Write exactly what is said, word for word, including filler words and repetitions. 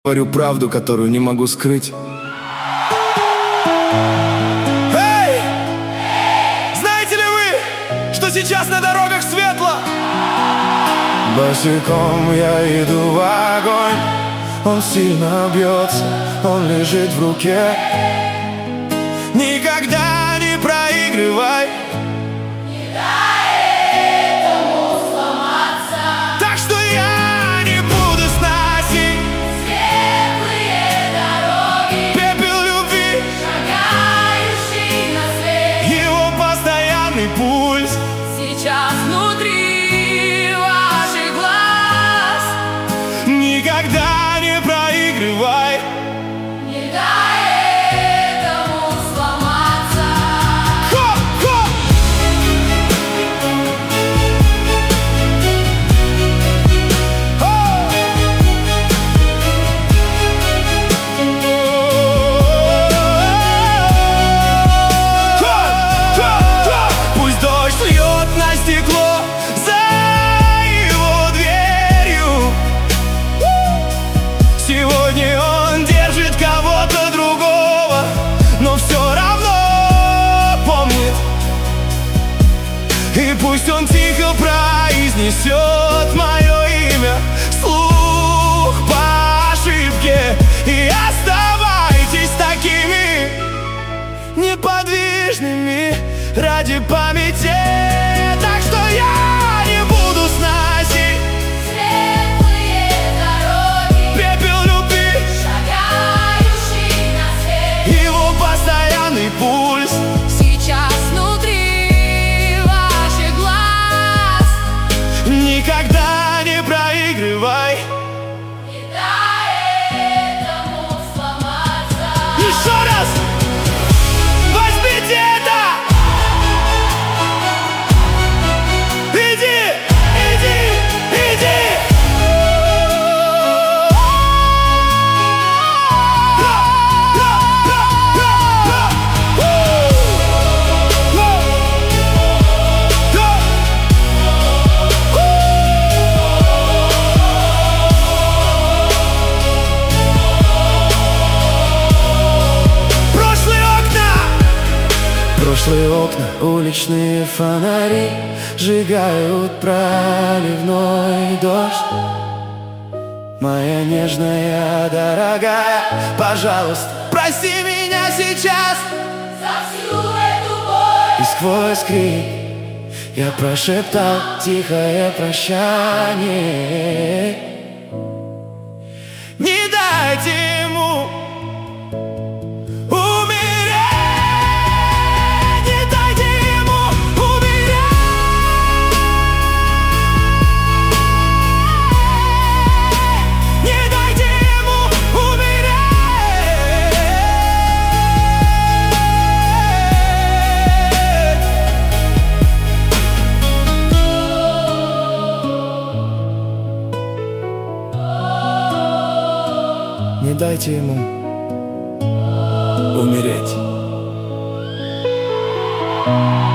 Говорю правду, которую не могу скрыть. Эй! Знаете ли вы, что сейчас на дорогах светло? Босиком я иду в огонь. Он сильно бьется, он лежит в руке. Никогда не проигрывай. Не дай этому сломаться. Так что я не буду сносить Светлые дороги, пепел любви, шагающий на свет. его постоянный пульс. Сейчас внутри ваших глаз. Никогда не проигрывай. Не дай этому сломаться. Хоп, хоп! О! Хоп, хоп, хоп! Пусть дождь льет на стекло за его дверью. Сегодня он держит кого-то другого, но все равно помнит. И пусть он тихо произнесет мое имя вслух по ошибке. И оставайтесь такими неподвижными ради памяти. Так что я не буду сносить Светлые дороги, пепел любви, шагающий на свет. его постоянный пульс. Сейчас внутри ваших глаз. Никогда не проигрывай. Не дай этому сломаться. Еще раз! Возьмите это! Иди! Иди! Иди! Прошлые окна, прошлые окна, уличные фонари сжигают проливной дождь. Моя нежная, дорогая, пожалуйста, Прости меня сейчас. За всю эту боль. и сквозь крик я прошептал тихое прощание. Не дайте ему умереть. Не дайте ему умереть. Не дайте ему умереть. Не дайте ему умереть.